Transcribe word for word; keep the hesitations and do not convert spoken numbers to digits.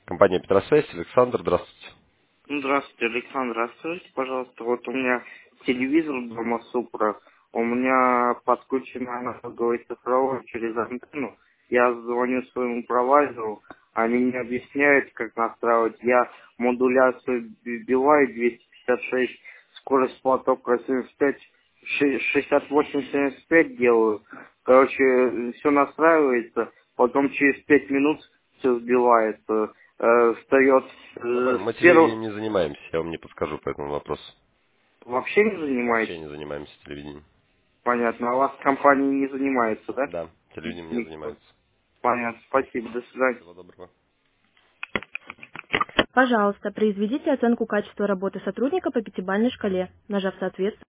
Компания Петросвязь, Александр, здравствуйте. Ну, Здравствуйте, Александр. А скажите, пожалуйста, вот у меня телевизор дома Супра, у меня подключен аналоговый цифровой через антенну. Я звоню своему провайдеру, они мне объясняют, как настраивать. Я модуляцию вбиваю двести пятьдесят шесть, скорость потока семьдесят пять, ше- шестьдесят восемь семьдесят пять делаю. Короче, все настраивается, потом через пять минут все сбивается. Э, встает Я э, понял, мы с первого... телевидением не занимаемся, я вам не подскажу по этому вопросу. Вообще не Вообще занимаетесь? не занимаемся телевидением. Понятно. А у вас компания не занимается, да? Да, телевидением не Никто. занимается. Понятно. Спасибо. До свидания. Всего доброго. Пожалуйста, произведите оценку качества работы сотрудника по пятибалльной шкале, нажав соответствующий